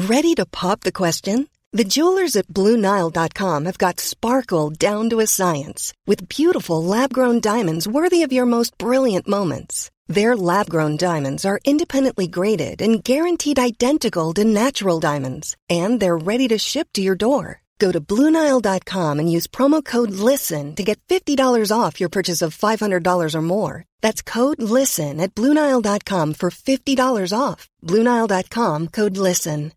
Ready to pop the question? The jewelers at BlueNile.com have got sparkle down to a science with beautiful lab-grown diamonds worthy of your most brilliant moments. Their lab-grown diamonds are independently graded and guaranteed identical to natural diamonds, and they're ready to ship to your door. Go to BlueNile.com and use promo code LISTEN to get $50 off your purchase of $500 or more. That's code LISTEN at BlueNile.com for $50 off. BlueNile.com, code LISTEN.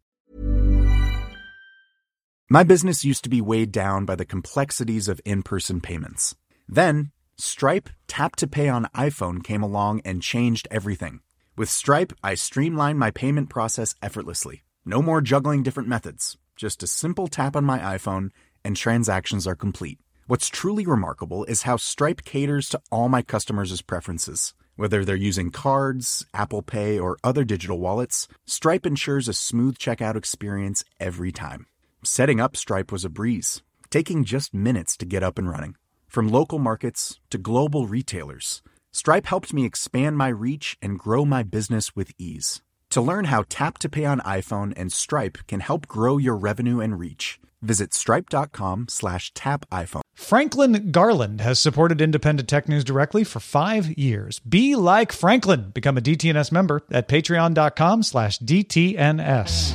My business used to be weighed down by the complexities of in-person payments. Then, Stripe Tap to Pay on iPhone came along and changed everything. With Stripe, I streamlined my payment process effortlessly. No more juggling different methods. Just a simple tap on my iPhone and transactions are complete. What's truly remarkable is how Stripe caters to all my customers' preferences. Whether they're using cards, Apple Pay, or other digital wallets, Stripe ensures a smooth checkout experience every time. Setting up Stripe was a breeze, taking just minutes to get up and running. From local markets to global retailers, Stripe helped me expand my reach and grow my business with ease. To learn how Tap to Pay on iPhone and Stripe can help grow your revenue and reach, visit stripe.com/tapiphone. Franklin Garland has supported Independent Tech News directly for 5 years. Be like Franklin. Become a DTNS member at patreon.com/DTNS.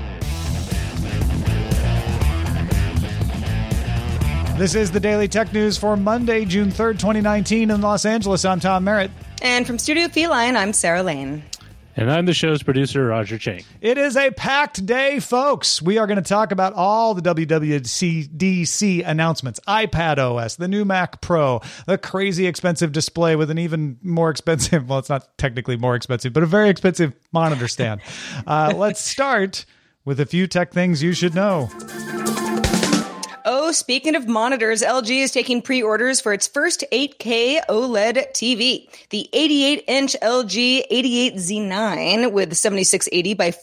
This is the Daily Tech News for Monday, June 3rd, 2019 in Los Angeles. I'm Tom Merritt. And from Studio Feline, I'm Sarah Lane. And I'm the show's producer, Roger Chang. It is a packed day, folks. We are going to talk about all the WWDC announcements, iPad OS, the new Mac Pro, the crazy expensive display with an even more expensive, well, it's not technically more expensive, but a very expensive monitor stand. Let's start with a few tech things you should know. Oh, speaking of monitors, LG is taking pre-orders for its first 8K OLED TV. The 88-inch LG 88Z9 with 7680 by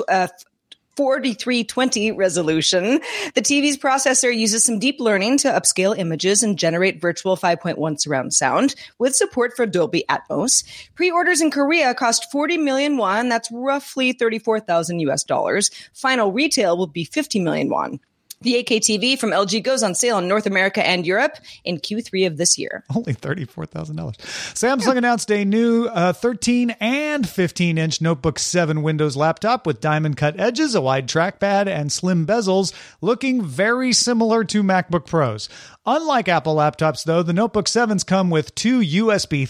4320 resolution. The TV's processor uses some deep learning to upscale images and generate virtual 5.1 surround sound with support for Dolby Atmos. Pre-orders in Korea cost 40 million won. That's roughly $34,000 US. Final retail will be 50 million won. The 8K TV from LG goes on sale in North America and Europe in Q3 of this year. Only $34,000. Samsung announced a new 13 and 15-inch Notebook 7 Windows laptop with diamond-cut edges, a wide trackpad, and slim bezels, looking very similar to MacBook Pros. Unlike Apple laptops, though, the Notebook 7s come with 2 USB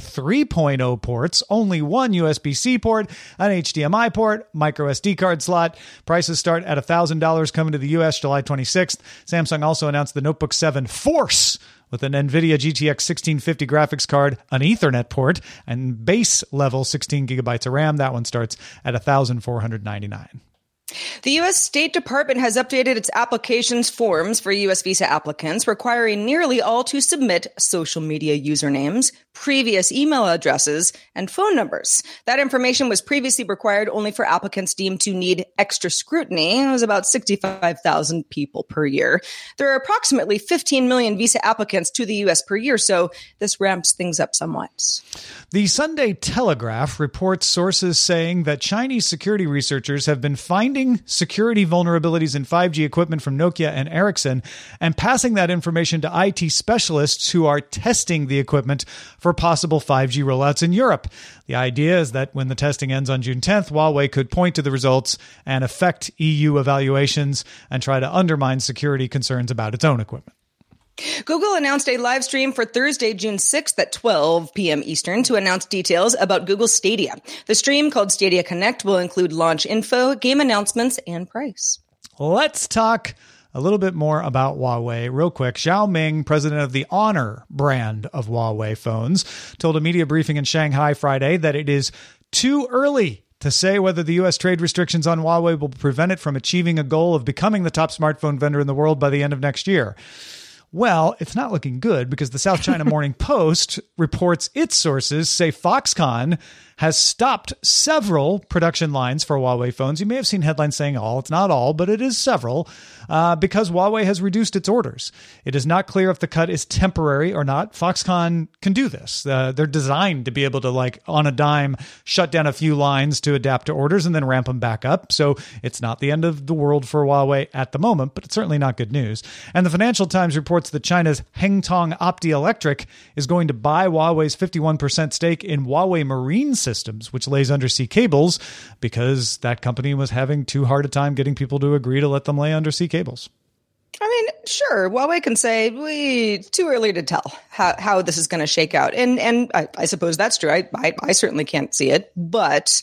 3.0 ports, only 1 USB-C port, an HDMI port, micro SD card slot. Prices start at $1,000 coming to the U.S. July 26th. Samsung also announced the Notebook 7 Force with an NVIDIA GTX 1650 graphics card, an Ethernet port, and base level 16 gigabytes of RAM. That one starts at $1,499. The U.S. State Department has updated its applications forms for U.S. visa applicants, requiring nearly all to submit social media usernames, previous email addresses, and phone numbers. That information was previously required only for applicants deemed to need extra scrutiny. It was about 65,000 people per year. There are approximately 15 million visa applicants to the U.S. per year, so this ramps things up somewhat. The Sunday Telegraph reports sources saying that Chinese security researchers have been finding security vulnerabilities in 5G equipment from Nokia and Ericsson and passing that information to IT specialists who are testing the equipment for possible 5G rollouts in Europe. The idea is that when the testing ends on June 10th, Huawei could point to the results and affect EU evaluations and try to undermine security concerns about its own equipment. Google announced a live stream for Thursday, June 6th at 12 p.m. Eastern to announce details about Google Stadia. The stream, called Stadia Connect, will include launch info, game announcements, and price. Let's talk a little bit more about Huawei real quick. Xiao Ming, president of the Honor brand of Huawei phones, told a media briefing in Shanghai Friday that it is too early to say whether the U.S. trade restrictions on Huawei will prevent it from achieving a goal of becoming the top smartphone vendor in the world by the end of next year. Well, it's not looking good because the South China Morning Post reports its sources say Foxconn has stopped several production lines for Huawei phones. You may have seen headlines saying all. It's not all, but it is several because Huawei has reduced its orders. It is not clear if the cut is temporary or not. Foxconn can do this. They're designed to be able to, like, on a dime, shut down a few lines to adapt to orders and then ramp them back up. So it's not the end of the world for Huawei at the moment, but it's certainly not good news. And the Financial Times reports that China's Hengtong Optoelectric is going to buy Huawei's 51% stake in Huawei Marine Systems, which lays undersea cables, because that company was having too hard a time getting people to agree to let them lay undersea cables. I mean, sure, Huawei can say, too early to tell how this is going to shake out. And I suppose that's true. I certainly can't see it, but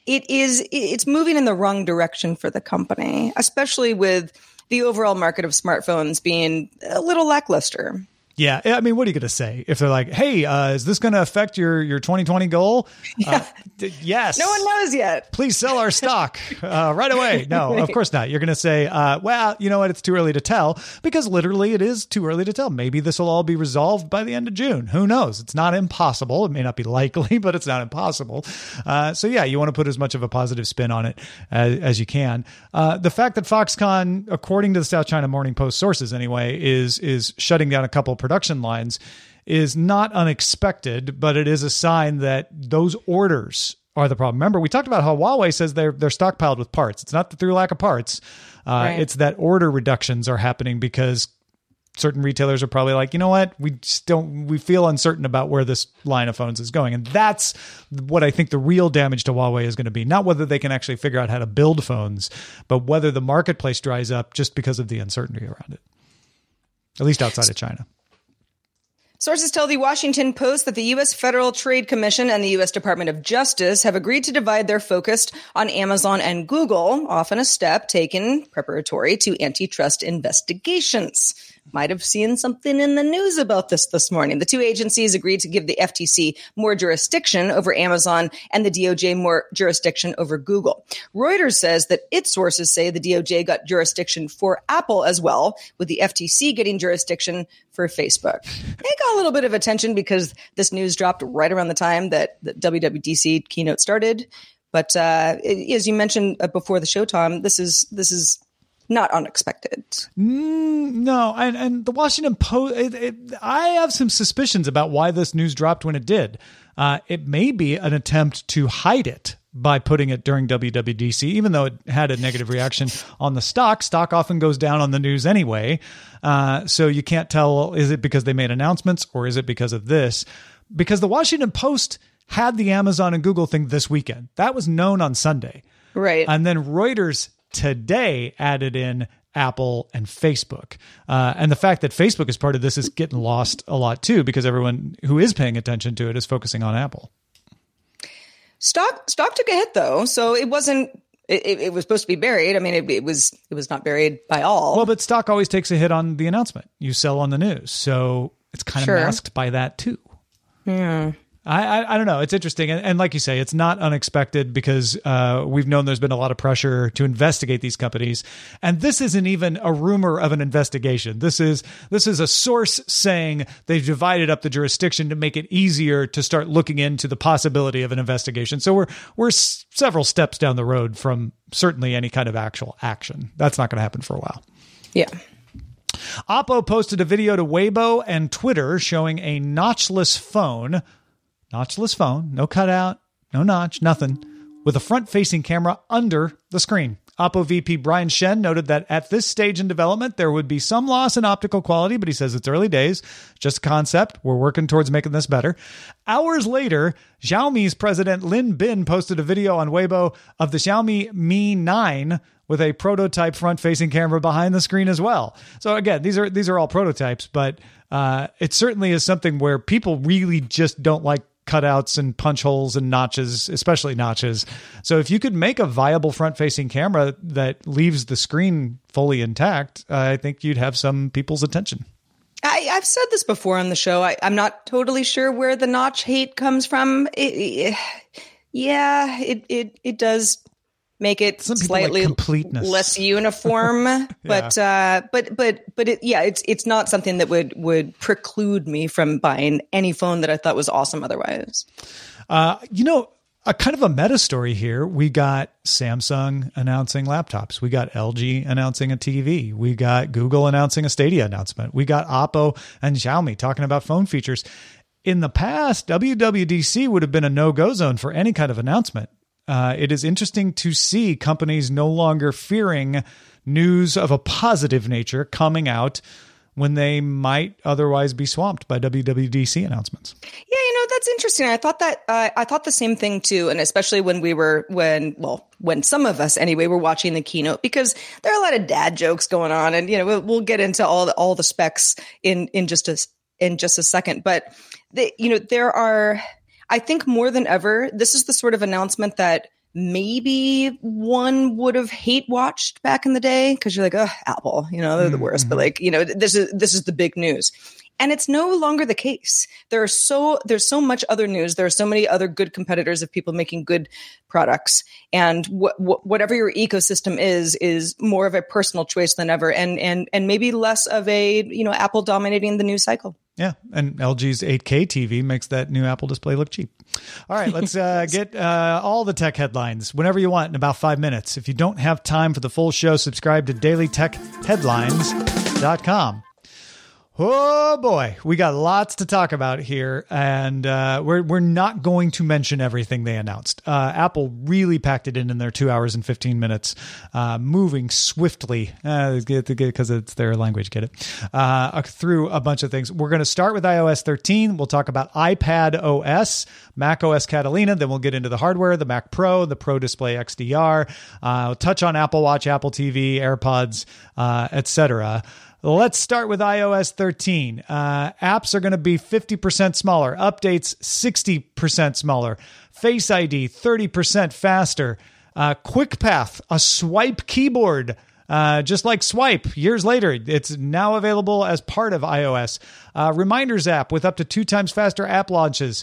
it's moving in the wrong direction for the company, especially with the overall market of smartphones being a little lackluster. Yeah. I mean, what are you going to say if they're like, hey, is this going to affect your 2020 goal? Yeah. Yes. No one knows yet. Please sell our stock right away. No, of course not. You're going to say, well, you know what? It's too early to tell, because literally it is too early to tell. Maybe this will all be resolved by the end of June. Who knows? It's not impossible. It may not be likely, but it's not impossible. So yeah, you want to put as much of a positive spin on it as you can. The fact that Foxconn, according to the South China Morning Post sources anyway, is shutting down a couple of production lines is not unexpected, but it is a sign that those orders are the problem. Remember, we talked about how Huawei says they're stockpiled with parts. It's not through lack of parts. Right. It's that order reductions are happening because certain retailers are probably like, you know what, we feel uncertain about where this line of phones is going. And that's what I think the real damage to Huawei is going to be. Not whether they can actually figure out how to build phones, but whether the marketplace dries up just because of the uncertainty around it, at least outside of China. Sources tell the Washington Post that the U.S. Federal Trade Commission and the U.S. Department of Justice have agreed to divide their focus on Amazon and Google, often a step taken preparatory to antitrust investigations. Might have seen something in the news about this morning. The two agencies agreed to give the FTC more jurisdiction over Amazon and the DOJ more jurisdiction over Google. Reuters says that its sources say the DOJ got jurisdiction for Apple as well, with the FTC getting jurisdiction for Facebook. It got a little bit of attention because this news dropped right around the time that the WWDC keynote started. But as you mentioned before the show, Tom, this is not unexpected. No, and the Washington Post, I have some suspicions about why this news dropped when it did. It may be an attempt to hide it by putting it during WWDC, even though it had a negative reaction on the stock. Stock often goes down on the news anyway. So you can't tell, is it because they made announcements or is it because of this? Because the Washington Post had the Amazon and Google thing this weekend. That was known on Sunday. Right. And then Reuters today added in Apple and Facebook. And the fact that Facebook is part of this is getting lost a lot too, because everyone who is paying attention to it is focusing on Apple. Stock took a hit though. So it wasn't, it was supposed to be buried. I mean, it was not buried by all. Well, but stock always takes a hit on the announcement. You sell on the news. So it's kind of masked by that too. Yeah. I don't know. It's interesting. And like you say, it's not unexpected because we've known there's been a lot of pressure to investigate these companies. And this isn't even a rumor of an investigation. This is a source saying they've divided up the jurisdiction to make it easier to start looking into the possibility of an investigation. So we're several steps down the road from certainly any kind of actual action. That's not going to happen for a while. Yeah. Oppo posted a video to Weibo and Twitter showing a notchless phone, no cutout, no notch, nothing, with a front-facing camera under the screen. Oppo VP Brian Shen noted that at this stage in development, there would be some loss in optical quality, but he says it's early days, just a concept. We're working towards making this better. Hours later, Xiaomi's president Lin Bin posted a video on Weibo of the Xiaomi Mi 9 with a prototype front-facing camera behind the screen as well. So again, these are all prototypes, but it certainly is something where people really just don't like cutouts and punch holes and notches, especially notches. So if you could make a viable front-facing camera that leaves the screen fully intact, I think you'd have some people's attention. I've said this before on the show. I'm not totally sure where the notch hate comes from. It does make it Some people slightly like completeness. less uniform, but it's not something that would preclude me from buying any phone that I thought was awesome otherwise. A kind of a meta story here. We got Samsung announcing laptops. We got LG announcing a TV. We got Google announcing a Stadia announcement. We got Oppo and Xiaomi talking about phone features. In the past, WWDC would have been a no-go zone for any kind of announcement. It is interesting to see companies no longer fearing news of a positive nature coming out when they might otherwise be swamped by WWDC announcements. Yeah, that's interesting. I thought the same thing too, and especially when some of us anyway were watching the keynote, because there are a lot of dad jokes going on, and we'll get into all the specs in just a second. But there are, I think more than ever, this is the sort of announcement that maybe one would have hate watched back in the day, because you're like, oh, Apple, they're the worst. But this is the big news. And it's no longer the case. There's so much other news. There are so many other good competitors of people making good products. And whatever your ecosystem is more of a personal choice than ever, and maybe less of a Apple dominating the news cycle. Yeah, and LG's 8K TV makes that new Apple display look cheap. All right, let's get all the tech headlines whenever you want in about 5 minutes. If you don't have time for the full show, subscribe to dailytechheadlines.com. Oh boy, we got lots to talk about here, and we're not going to mention everything they announced. Apple really packed it in their 2 hours and 15 minutes, moving swiftly, because it's their language, get it, through a bunch of things. We're going to start with iOS 13. We'll talk about iPad OS, Mac OS Catalina, then we'll get into the hardware, the Mac Pro, the Pro Display XDR, we'll touch on Apple Watch, Apple TV, AirPods, etc. Let's start with iOS 13. Apps are going to be 50% smaller. Updates, 60% smaller. Face ID, 30% faster. Quick Path, a swipe keyboard. Just like Swipe, years later, it's now available as part of iOS. Reminders app with up to 2 times faster app launches.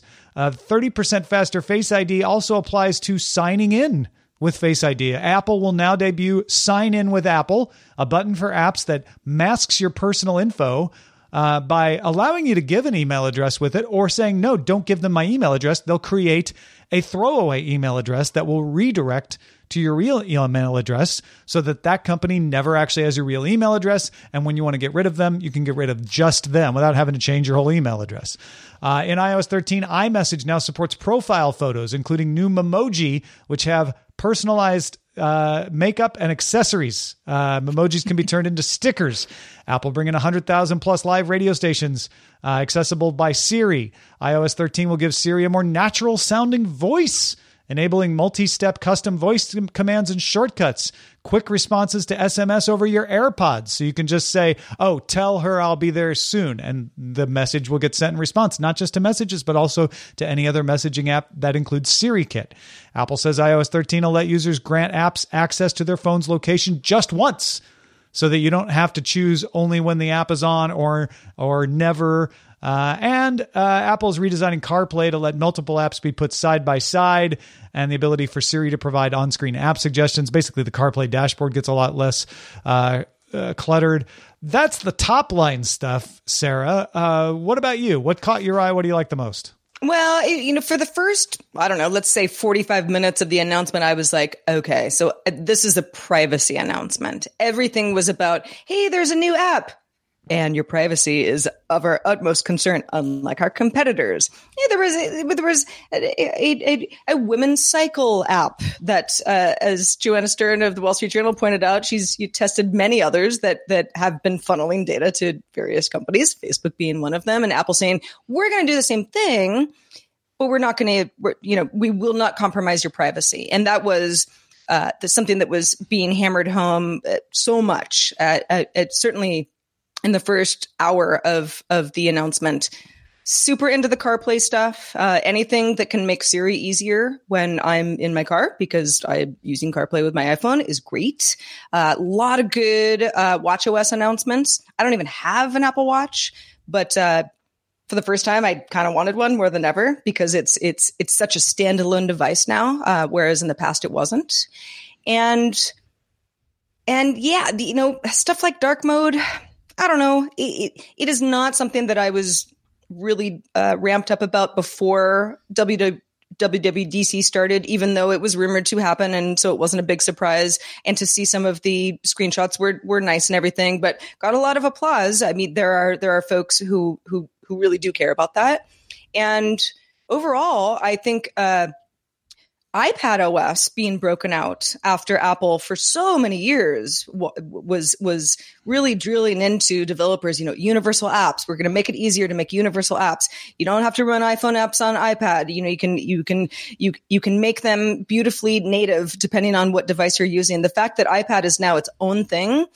30% faster Face ID also applies to signing in with Face ID. Apple will now debut Sign In with Apple, a button for apps that masks your personal info by allowing you to give an email address with it, or saying, no, don't give them my email address. They'll create a throwaway email address that will redirect to your real email address, so that company never actually has your real email address. And when you want to get rid of them, you can get rid of just them without having to change your whole email address. In iOS 13, iMessage now supports profile photos, including new Memoji, which have personalized makeup and accessories. Memojis can be turned into stickers. Apple bringing 100,000 plus live radio stations accessible by Siri. iOS 13 will give Siri a more natural sounding voice, enabling multi-step custom voice commands and shortcuts, quick responses to SMS over your AirPods. So you can just say, oh, tell her I'll be there soon, and the message will get sent in response, not just to messages, but also to any other messaging app that includes SiriKit. Apple says iOS 13 will let users grant apps access to their phone's location just once, so that you don't have to choose only when the app is on or never. And Apple is redesigning CarPlay to let multiple apps be put side by side, and the ability for Siri to provide on-screen app suggestions. Basically, the CarPlay dashboard gets a lot less cluttered. That's the top line stuff, Sarah. What about you? What caught your eye? What do you like the most? Well, for the first, I don't know, let's say 45 minutes of the announcement, I was like, okay, so this is a privacy announcement. Everything was about, hey, there's a new app. And your privacy is of our utmost concern, unlike our competitors. Yeah, there was a women's cycle app that, as Joanna Stern of the Wall Street Journal pointed out, you tested many others that have been funneling data to various companies, Facebook being one of them, and Apple saying, we're going to do the same thing, but we're not going to, we will not compromise your privacy. And that was something that was being hammered home so much. Certainly in the first hour of the announcement. Super into the CarPlay stuff. Anything that can make Siri easier when I'm in my car, because I'm using CarPlay with my iPhone, is great. A lot of good watchOS announcements. I don't even have an Apple Watch, but for the first time, I kind of wanted one more than ever, because it's such a standalone device now, whereas in the past it wasn't. And yeah, stuff like dark mode, I don't know. It is not something that I was really ramped up about before WWDC started, even though it was rumored to happen, and so it wasn't a big surprise. And to see some of the screenshots were nice and everything, but got a lot of applause. I mean, there are folks who really do care about that. And overall, I think iPad OS being broken out after Apple for so many years was really drilling into developers, universal apps. We're going to make it easier to make universal apps. You don't have to run iPhone apps on iPad. You can make them beautifully native depending on what device you're using. The fact that iPad is now its own thing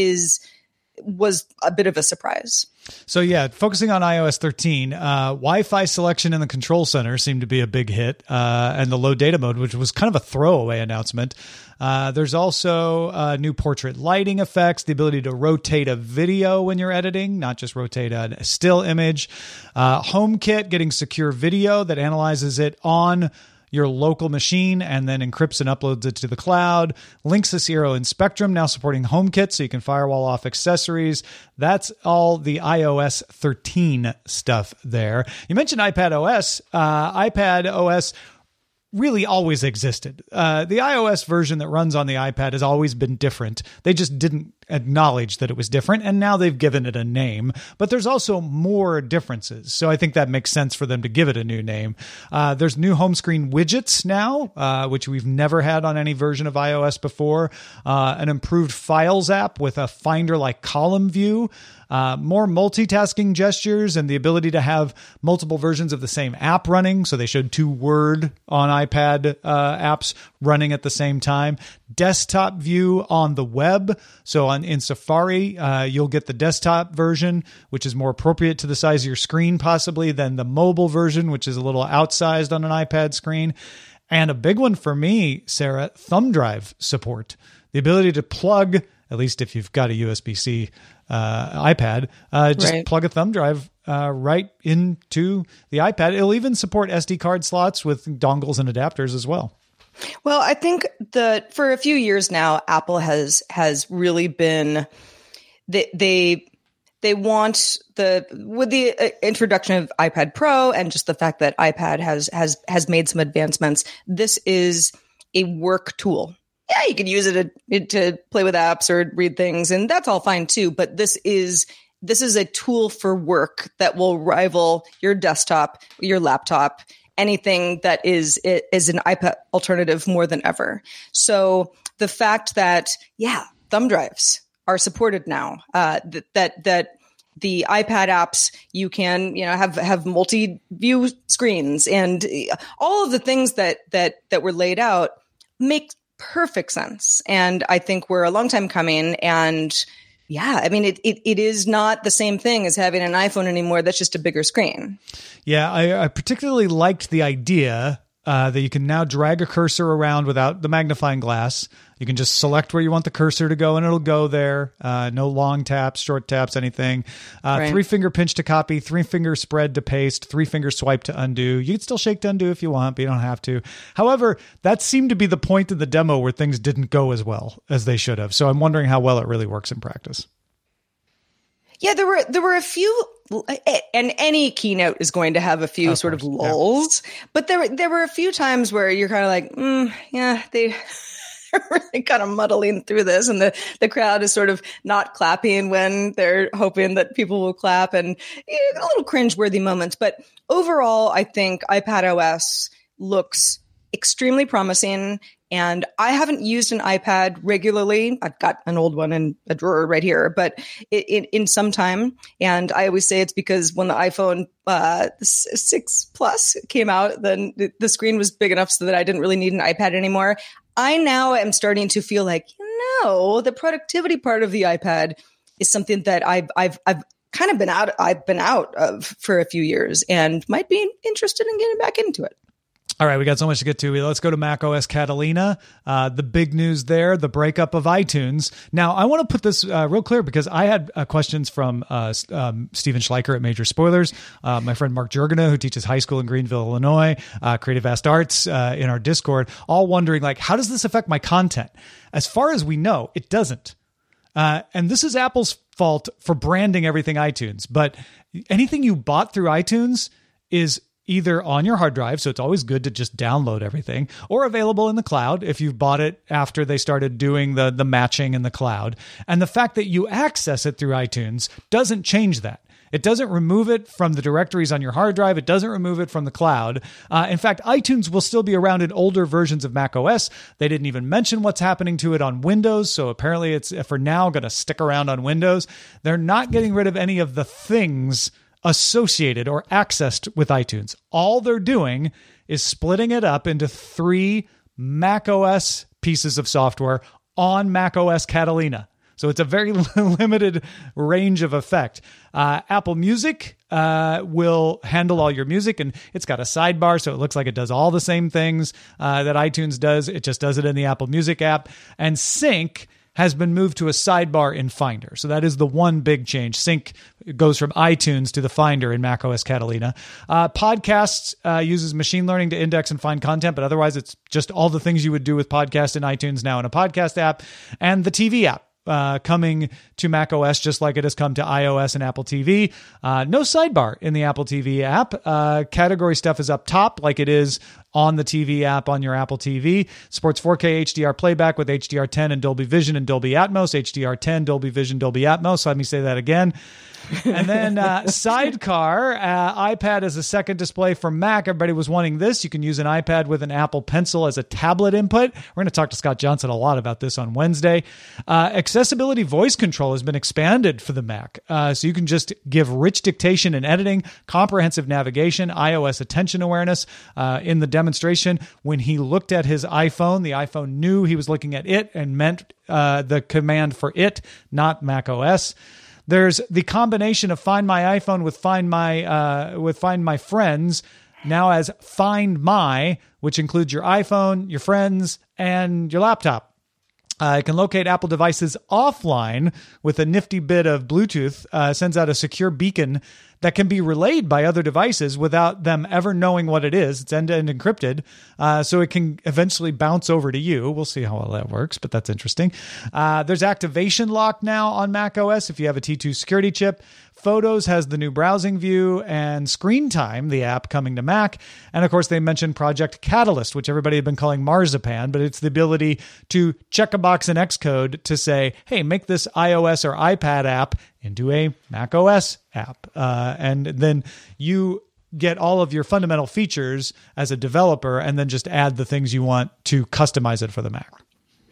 was a bit of a surprise. So yeah, focusing on iOS 13, Wi-Fi selection in the control center seemed to be a big hit, and the low data mode, which was kind of a throwaway announcement. There's also new portrait lighting effects, the ability to rotate a video when you're editing, not just rotate a still image. HomeKit getting secure video that analyzes it on your local machine and then encrypts and uploads it to the cloud. Linksys Hero and Spectrum now supporting HomeKit, so you can firewall off accessories. That's all the iOS 13 stuff there. You mentioned iPad OS. iPad OS really always existed. The iOS version that runs on the iPad has always been different. They just didn't acknowledge that it was different, and now they've given it a name. But there's also more differences, so I think that makes sense for them to give it a new name. There's new home screen widgets now, which we've never had on any version of iOS before. An improved Files app with a Finder-like column view. More multitasking gestures and the ability to have multiple versions of the same app running. So they showed 2 Word on iPad apps running at the same time. Desktop view on the web. So in Safari, you'll get the desktop version, which is more appropriate to the size of your screen possibly than the mobile version, which is a little outsized on an iPad screen. And a big one for me, Sarah, thumb drive support. The ability to plug, at least if you've got a USB-C iPad, just plug a thumb drive right into the iPad. It'll even support SD card slots with dongles and adapters as well. Well, I think for a few years now, Apple has really been they want with the introduction of iPad Pro and just the fact that iPad has made some advancements. This is a work tool. Yeah, you can use it to play with apps or read things, and that's all fine too. But this is a tool for work that will rival your desktop, your laptop, anything that is an iPad alternative more than ever. So the fact that thumb drives are supported now, that the iPad apps, you can have multi-view screens, and all of the things that were laid out make perfect sense. And I think we're a long time coming. And yeah, I mean, it is not the same thing as having an iPhone anymore. That's just a bigger screen. Yeah, I particularly liked the idea that you can now drag a cursor around without the magnifying glass. You can just select where you want the cursor to go, and it'll go there. No long taps, short taps, anything. 3-finger pinch to copy, 3-finger spread to paste, 3-finger swipe to undo. You can still shake to undo if you want, but you don't have to. However, that seemed to be the point in the demo where things didn't go as well as they should have. So I'm wondering how well it really works in practice. Yeah, there were a few, and any keynote is going to have a few sort of lulls, but there were a few times where you're kind of like, they're really kind of muddling through this, and the crowd is sort of not clapping when they're hoping that people will clap, and a little cringeworthy moments. But overall, I think iPad OS looks extremely promising. And I haven't used an iPad regularly. I've got an old one in a drawer right here, but in some time. And I always say it's because when the iPhone 6 Plus came out, then the screen was big enough so that I didn't really need an iPad anymore. I now am starting to feel like, the productivity part of the iPad is something that I've kind of been out of for a few years and might be interested in getting back into it. All right, we got so much to get to. Let's go to macOS Catalina. The big news there, the breakup of iTunes. Now, I want to put this real clear because I had questions from Steven Schleicher at Major Spoilers, my friend Mark Jurgena, who teaches high school in Greenville, Illinois, Creative Vast Arts in our Discord, all wondering, like, how does this affect my content? As far as we know, it doesn't. And this is Apple's fault for branding everything iTunes. But anything you bought through iTunes is either on your hard drive, so it's always good to just download everything, or available in the cloud if you've bought it after they started doing the matching in the cloud. And the fact that you access it through iTunes doesn't change that. It doesn't remove it from the directories on your hard drive. It doesn't remove it from the cloud. In fact, iTunes will still be around in older versions of macOS. They didn't even mention what's happening to it on Windows, so apparently it's, for now, going to stick around on Windows. They're not getting rid of any of the things associated or accessed with iTunes. All they're doing is splitting it up into 3 macOS pieces of software on macOS Catalina. So it's a very limited range of effect. Apple Music will handle all your music, and it's got a sidebar, so it looks like it does all the same things that iTunes does. It just does it in the Apple Music app. And Sync has been moved to a sidebar in Finder. So that is the one big change. Sync goes from iTunes to the Finder in macOS Catalina. Podcasts uses machine learning to index and find content, but otherwise it's just all the things you would do with podcast in iTunes now in a podcast app. And the TV app coming to macOS just like it has come to iOS and Apple TV. No sidebar in the Apple TV app. Category stuff is up top like it is on the TV app on your Apple TV. Supports 4K HDR playback with HDR10 and Dolby Vision and Dolby Atmos. HDR10, Dolby Vision, Dolby Atmos. Let me say that again. And then Sidecar, iPad as a second display for Mac. Everybody was wanting this. You can use an iPad with an Apple Pencil as a tablet input. We're going to talk to Scott Johnson a lot about this on Wednesday. Accessibility voice control has been expanded for the Mac. So you can just give rich dictation and editing, comprehensive navigation, iOS attention awareness. In the demonstration, when he looked at his iPhone, the iPhone knew he was looking at it and meant the command for it, not Mac OS. There's the combination of Find My iPhone with Find My Friends now as Find My, which includes your iPhone, your friends, and your laptop. It can locate Apple devices offline with a nifty bit of Bluetooth, sends out a secure beacon that can be relayed by other devices without them ever knowing what it is. It's end-to-end encrypted, so it can eventually bounce over to you. We'll see how well that works, but that's interesting. There's activation lock now on macOS if you have a T2 security chip. Photos has the new browsing view, and Screen Time, the app, coming to Mac. And of course, they mentioned Project Catalyst, which everybody had been calling Marzipan, but it's the ability to check a box in Xcode to say, hey, make this iOS or iPad app into a macOS app. And then you get all of your fundamental features as a developer and then just add the things you want to customize it for the Mac.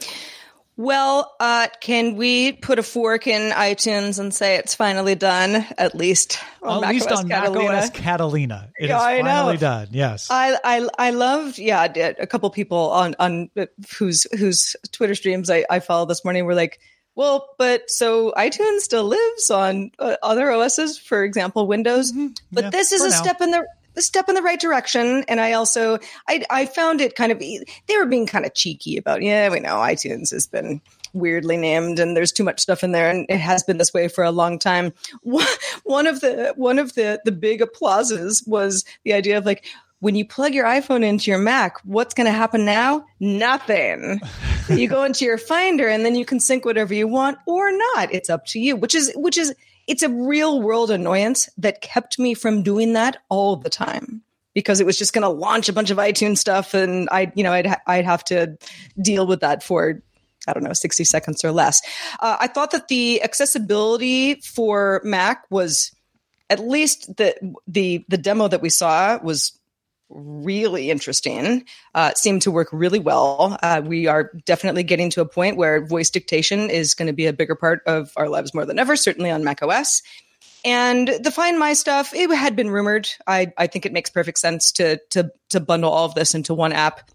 Well, can we put a fork in iTunes and say it's finally done, at least on macOS Catalina? It is finally done, yes. I loved, a couple people on whose Twitter streams I followed this morning were like, well, but so iTunes still lives on other OSs, for example, Windows. Mm-hmm. But this is a step in the right direction. And I found it kind of, they were being kind of cheeky about, we know iTunes has been weirdly named and there's too much stuff in there, and it has been this way for a long time. One of the big applauses was the idea of like, when you plug your iPhone into your Mac, what's going to happen now? Nothing. You go into your Finder and then you can sync whatever you want or not. It's up to you, which is it's a real world annoyance that kept me from doing that all the time, because it was just going to launch a bunch of iTunes stuff and I'd have to deal with that for 60 seconds or less. I thought that the accessibility for Mac was, at least the demo that we saw was really interesting. It seemed to work really well. We are definitely getting to a point where voice dictation is going to be a bigger part of our lives more than ever, certainly on macOS. And the Find My stuff, it had been rumored. I think it makes perfect sense to bundle all of this into one app.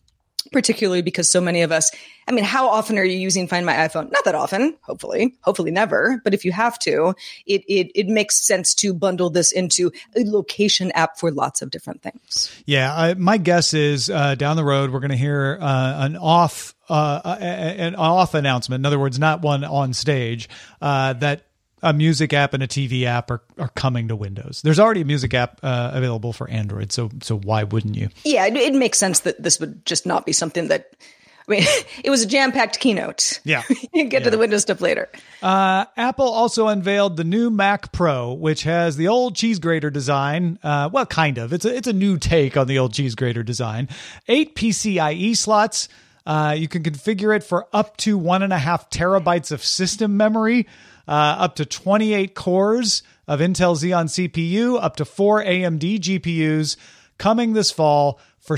particularly because so many of us, I mean, how often are you using Find My iPhone? Not that often, hopefully never. But if you have to, it makes sense to bundle this into a location app for lots of different things. Yeah, my guess is down the road we're going to hear an off announcement. In other words, not one on stage, that a music app and a TV app are coming to Windows. There's already a music app available for Android, so why wouldn't you? Yeah, it makes sense that this would just not be something that, I mean, it was a jam-packed keynote. Yeah. You get to the Windows stuff later. Apple also unveiled the new Mac Pro, which has the old cheese grater design. Well, kind of. It's a new take on the old cheese grater design. 8 PCIe slots. You can configure it for up to 1.5 terabytes of system memory. Up to 28 cores of Intel Xeon CPU, up to 4 AMD GPUs, coming this fall for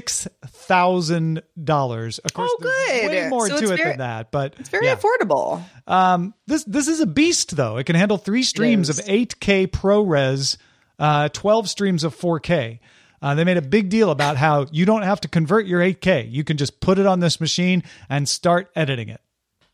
$6,000. Of course, there's way more to it than that, but it's very affordable. This is a beast, though. It can handle 3 streams of 8K ProRes, 12 streams of 4K. They made a big deal about how you don't have to convert your 8K. You can just put it on this machine and start editing it.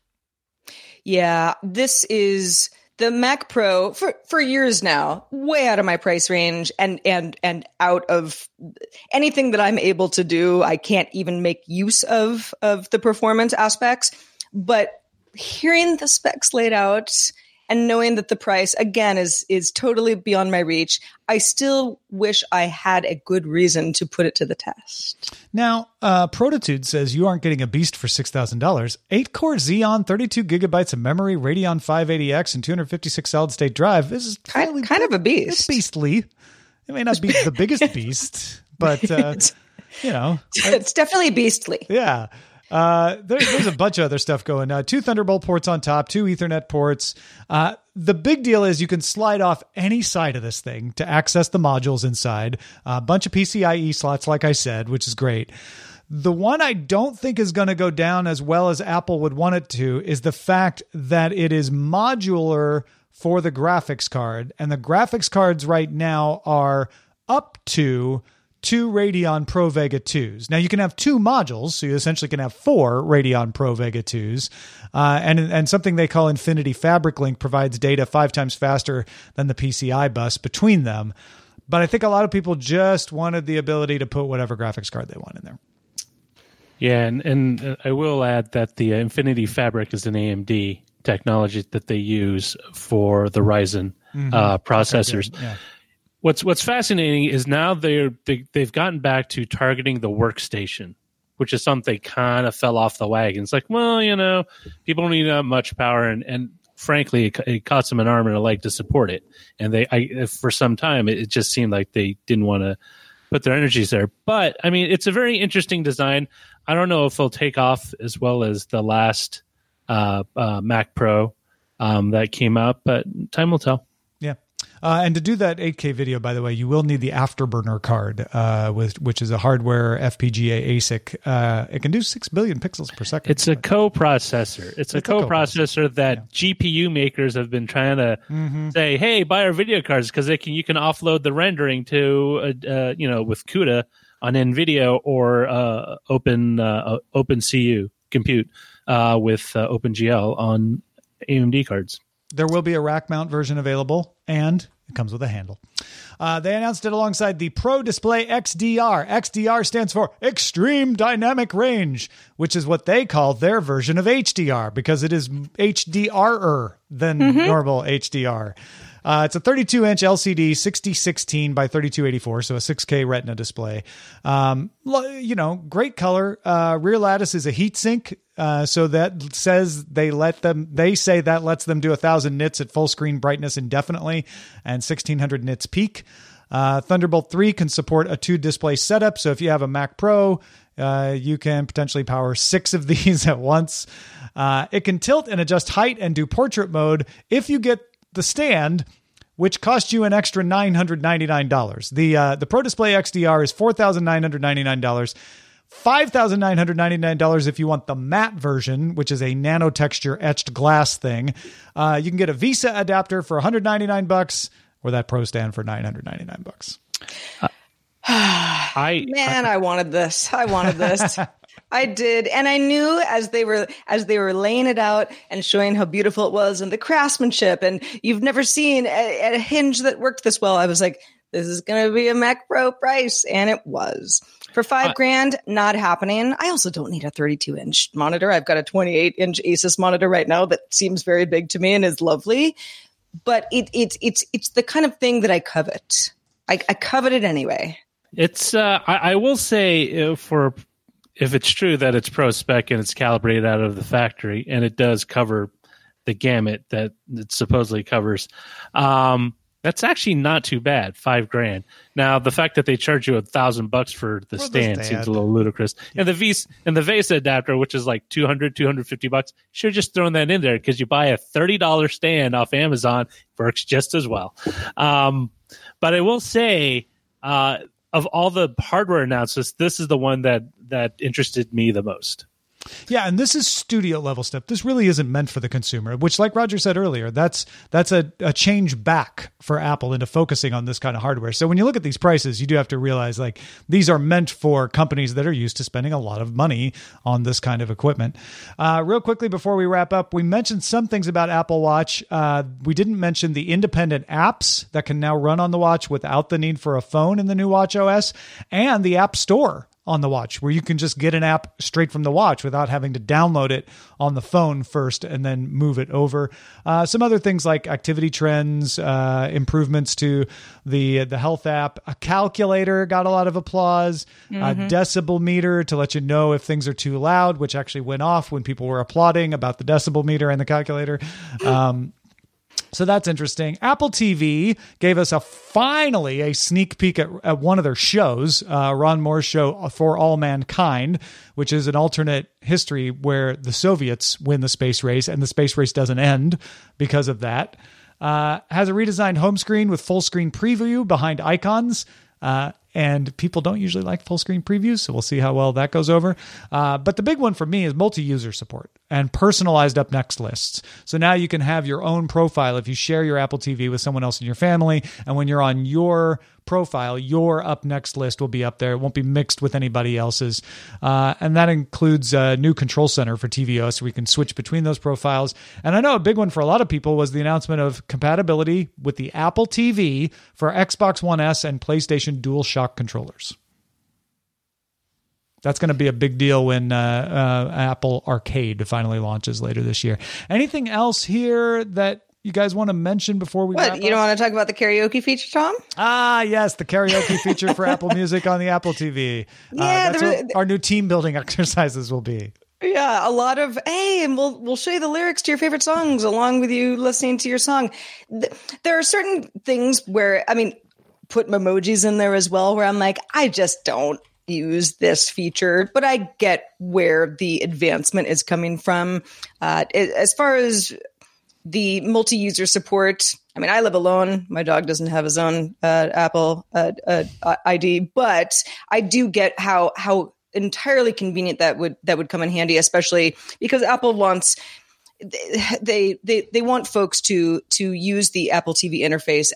Yeah, this is the Mac Pro for years now, way out of my price range and out of anything that I'm able to do. I can't even make use of the performance aspects, but hearing the specs laid out and knowing that the price again is totally beyond my reach, I still wish I had a good reason to put it to the test. Now, Protitude says you aren't getting a beast for $6,000. 8-core Xeon, 32 gigabytes of memory, Radeon 580X, and 256 solid-state drive. This is kind of a beast. It's beastly. It may not be the biggest beast, but it's definitely beastly. Yeah. There's a bunch of other stuff going on. 2 Thunderbolt ports on top, 2 Ethernet ports. The big deal is you can slide off any side of this thing to access the modules inside. A bunch of PCIe slots, like I said, which is great. The one I don't think is going to go down as well as Apple would want it to is the fact that it is modular for the graphics card. And the graphics cards right now are up to 2 Radeon Pro Vega 2s. Now you can have 2 modules, so you essentially can have 4 Radeon Pro Vega 2s. And something they call Infinity Fabric Link provides data 5 times faster than the PCI bus between them. But I think a lot of people just wanted the ability to put whatever graphics card they want in there. Yeah, and I will add that the Infinity Fabric is an AMD technology that they use for the Ryzen processors. Okay, yeah. What's fascinating is now they've gotten back to targeting the workstation, which is something kind of fell off the wagon. It's like, well, people don't need that much power, and frankly, it cost them an arm and a leg to support it. And for some time, it just seemed like they didn't want to put their energies there. But I mean, it's a very interesting design. I don't know if it'll take off as well as the last Mac Pro that came out, but time will tell. Yeah. And to do that 8K video, by the way, you will need the Afterburner card, which is a hardware FPGA ASIC. It can do 6 billion pixels per second. It's a coprocessor. It's a coprocessor that GPU makers have been trying to say, hey, buy our video cards because you can offload the rendering to, with CUDA on NVIDIA or OpenCU compute with OpenGL on AMD cards. There will be a rack mount version available, and it comes with a handle. They announced it alongside the Pro Display XDR. XDR stands for Extreme Dynamic Range, which is what they call their version of HDR because it is HDR-er than normal HDR. It's a 32-inch LCD, 6016 by 3284, so a 6K Retina display. Great color. Rear lattice is a heatsink, so that says they say that lets them do 1,000 nits at full screen brightness indefinitely and 1,600 nits peak. Thunderbolt 3 can support a 2-display setup, so if you have a Mac Pro, you can potentially power 6 of these at once. It can tilt and adjust height and do portrait mode if you get the stand, which costs you an extra $999. The Pro Display XDR is $4,999. $5,999 if you want the matte version, which is a nano texture etched glass thing. You can get a Visa adapter for $199 or that Pro stand for $999. I wanted this. I did. And I knew as they were laying it out and showing how beautiful it was and the craftsmanship, and you've never seen a hinge that worked this well. I was like, this is going to be a Mac Pro price. And it was. For $5,000, not happening. I also don't need a 32-inch monitor. I've got a 28-inch Asus monitor right now that seems very big to me and is lovely. But it's the kind of thing that I covet. I covet it anyway. It's I will say if it's true that it's pro spec and it's calibrated out of the factory and it does cover the gamut that it supposedly covers, that's actually not too bad. $5,000. Now the fact that they charge you $1,000 for the stand seems a little ludicrous. Yeah. And the VESA adapter, which is like $250, should have just thrown that in there because you buy a $30 stand off Amazon, works just as well. But I will say, of all the hardware announcements, this is the one that interested me the most. Yeah, and this is studio level stuff. This really isn't meant for the consumer, which, like Roger said earlier, that's a change back for Apple into focusing on this kind of hardware. So when you look at these prices, you do have to realize like these are meant for companies that are used to spending a lot of money on this kind of equipment. Real quickly before we wrap up, we mentioned some things about Apple Watch. We didn't mention the independent apps that can now run on the watch without the need for a phone in the new Watch OS, and the App Store on the watch, where you can just get an app straight from the watch without having to download it on the phone first and then move it over. Some other things like activity trends, improvements to the health app, a calculator got a lot of applause, a decibel meter to let you know if things are too loud, which actually went off when people were applauding about the decibel meter and the calculator. So that's interesting. Apple TV gave us finally a sneak peek at one of their shows, Ron Moore's show For All Mankind, which is an alternate history where the Soviets win the space race and the space race doesn't end because of that. Has a redesigned home screen with full screen preview behind icons. And people don't usually like full screen previews, so we'll see how well that goes over. But the big one for me is multi-user support and personalized up next lists. So now you can have your own profile if you share your Apple TV with someone else in your family. And when you're on your profile, your up next list will be up there. It won't be mixed with anybody else's. And that includes a new control center for tvOS, so we can switch between those profiles. And I know a big one for a lot of people was the announcement of compatibility with the Apple TV for Xbox One S and PlayStation DualShock controllers. That's going to be a big deal when Apple Arcade finally launches later this year. Anything else here that you guys want to mention before we wrap up? You don't want to talk about the karaoke feature, Tom? Yes, the karaoke feature for Apple Music on the Apple TV. Yeah, that's what our new team building exercises will be. Yeah, a lot of, hey, and we'll show you the lyrics to your favorite songs along with you listening to your song. There are certain things where, put emojis in there as well, where I'm like, I just don't use this feature, but I get where the advancement is coming from. As far as the multi-user support, I live alone. My dog doesn't have his own Apple ID, but I do get how entirely convenient that would come in handy, especially because Apple wants they want folks to use the Apple TV interface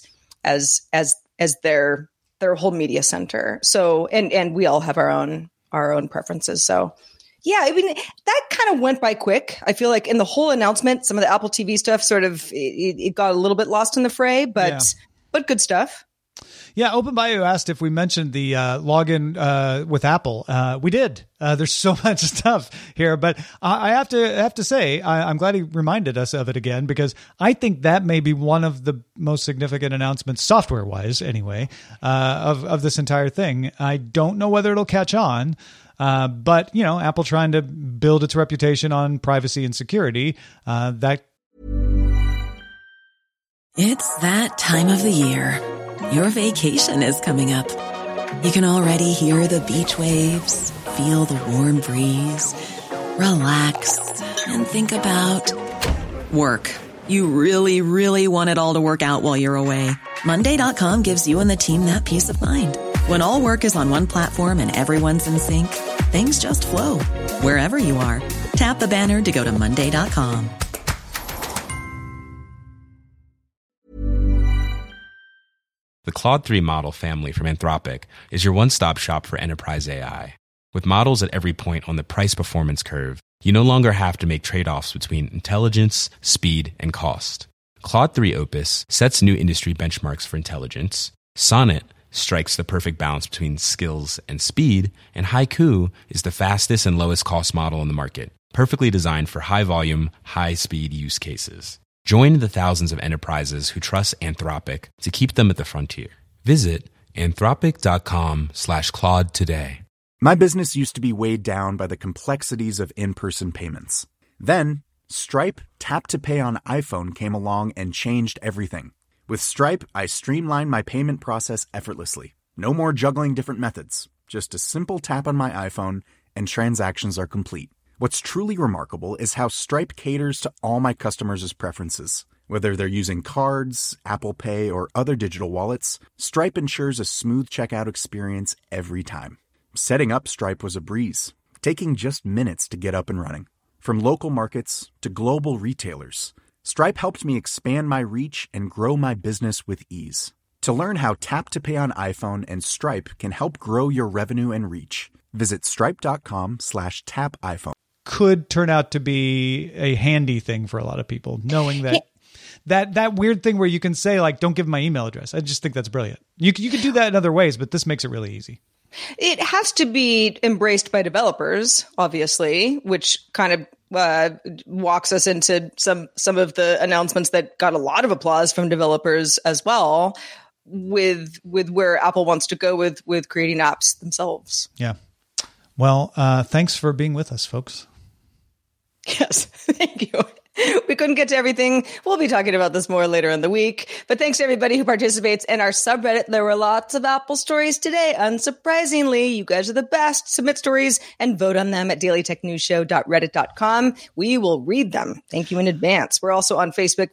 as their whole media center. So and we all have our own preferences. So yeah, that kind of went by quick. I feel like in the whole announcement, some of the Apple TV stuff sort of it got a little bit lost in the fray, but good stuff. Yeah, OpenBio asked if we mentioned the login with Apple. We did. There's so much stuff here, but I have to say I'm glad he reminded us of it again, because I think that may be one of the most significant announcements, software-wise anyway, of this entire thing. I don't know whether it'll catch on. But, Apple trying to build its reputation on privacy and security, It's that time of the year. Your vacation is coming up. You can already hear the beach waves, feel the warm breeze, relax, and think about work. You really, really want it all to work out while you're away. Monday.com gives you and the team that peace of mind. When all work is on one platform and everyone's in sync, things just flow. Wherever you are, tap the banner to go to Monday.com. The Claude 3 model family from Anthropic is your one-stop shop for enterprise AI. With models at every point on the price-performance curve, you no longer have to make trade-offs between intelligence, speed, and cost. Claude 3 Opus sets new industry benchmarks for intelligence. Sonnet strikes the perfect balance between skills and speed. And Haiku is the fastest and lowest cost model in the market, perfectly designed for high-volume, high-speed use cases. Join the thousands of enterprises who trust Anthropic to keep them at the frontier. Visit anthropic.com/Claude today. My business used to be weighed down by the complexities of in-person payments. Then, Stripe Tap to Pay on iPhone came along and changed everything. With Stripe, I streamlined my payment process effortlessly. No more juggling different methods. Just a simple tap on my iPhone and transactions are complete. What's truly remarkable is how Stripe caters to all my customers' preferences. Whether they're using cards, Apple Pay, or other digital wallets, Stripe ensures a smooth checkout experience every time. Setting up Stripe was a breeze, taking just minutes to get up and running. From local markets to global retailers, Stripe helped me expand my reach and grow my business with ease. To learn how Tap to Pay on iPhone and Stripe can help grow your revenue and reach, visit stripe.com/tapiphone. Could turn out to be a handy thing for a lot of people, knowing that that weird thing where you can say, like, don't give my email address. I just think that's brilliant. You could do that in other ways, but this makes it really easy. It has to be embraced by developers, obviously, which kind of walks us into some of the announcements that got a lot of applause from developers as well, with where Apple wants to go with creating apps themselves. Yeah. Well, thanks for being with us, folks. Yes, thank you. We couldn't get to everything. We'll be talking about this more later in the week. But thanks to everybody who participates in our subreddit. There were lots of Apple stories today. Unsurprisingly, you guys are the best. Submit stories and vote on them at dailytechnewsshow.reddit.com. We will read them. Thank you in advance. We're also on Facebook,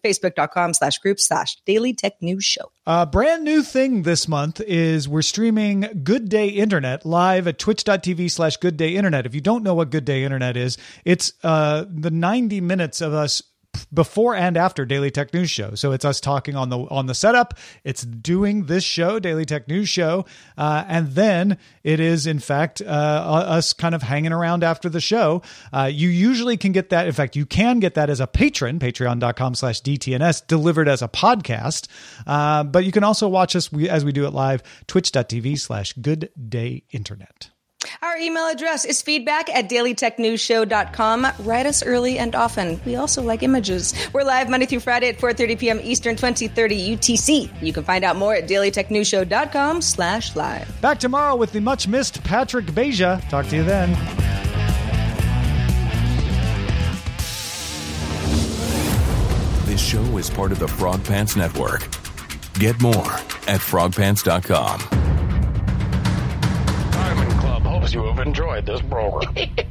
facebook.com/groups/dailytechnewsshow. Brand new thing this month is we're streaming Good Day Internet live at twitch.tv/gooddayinternet. If you don't know what Good Day Internet is, it's the 90 minutes of us before and after Daily Tech News Show. So it's us talking on the setup. It's doing this show, Daily Tech News Show. And then it is, in fact, us kind of hanging around after the show. You usually can get that. In fact, you can get that as a patron, patreon.com/DTNS, delivered as a podcast. But you can also watch us as we do it live, twitch.tv/gooddayinternet. Our email address is feedback@dailytechnewsshow.com. Write us early and often. We also like images. We're live Monday through Friday at 4:30 p.m. Eastern, 2030 UTC. You can find out more at dailytechnewsshow.com/live. Back tomorrow with the much missed Patrick Beja. Talk to you then. This show is part of the Frog Pants Network. Get more at frogpants.com. Hopes you have enjoyed this program.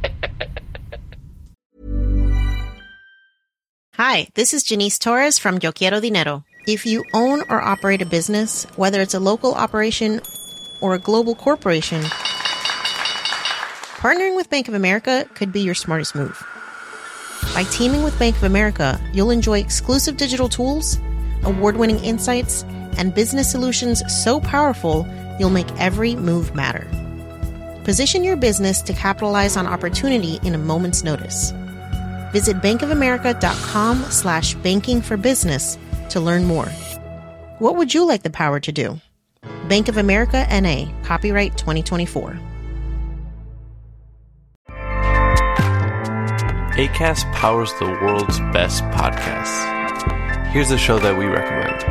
Hi, this is Janice Torres from Yo Quiero Dinero. If you own or operate a business, whether it's a local operation or a global corporation, partnering with Bank of America could be your smartest move. By teaming with Bank of America, you'll enjoy exclusive digital tools, award-winning insights, and business solutions so powerful you'll make every move matter. Position your business to capitalize on opportunity in a moment's notice. Visit bankofamerica.com/banking for business to learn more. What would you like the power to do? Bank of America N.A. Copyright 2024. Acast powers the world's best podcasts. Here's a show that we recommend.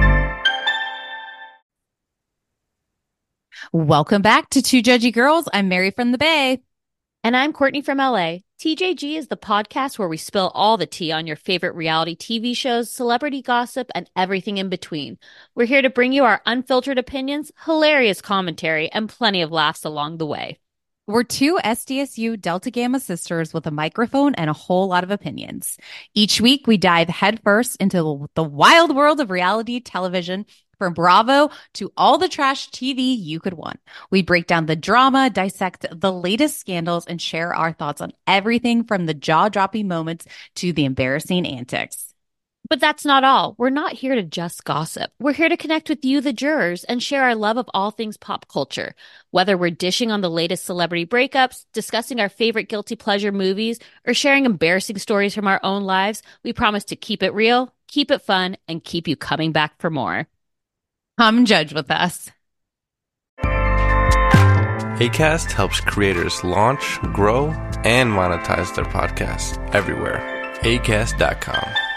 Welcome back to Two Judgy Girls. I'm Mary from the Bay. And I'm Courtney from LA. TJG is the podcast where we spill all the tea on your favorite reality TV shows, celebrity gossip, and everything in between. We're here to bring you our unfiltered opinions, hilarious commentary, and plenty of laughs along the way. We're two SDSU Delta Gamma sisters with a microphone and a whole lot of opinions. Each week, we dive headfirst into the wild world of reality television, from Bravo to all the trash TV you could want. We break down the drama, dissect the latest scandals, and share our thoughts on everything from the jaw-dropping moments to the embarrassing antics. But that's not all. We're not here to just gossip. We're here to connect with you, the jurors, and share our love of all things pop culture. Whether we're dishing on the latest celebrity breakups, discussing our favorite guilty pleasure movies, or sharing embarrassing stories from our own lives, we promise to keep it real, keep it fun, and keep you coming back for more. Come judge with us. Acast helps creators launch, grow, and monetize their podcasts everywhere. Acast.com.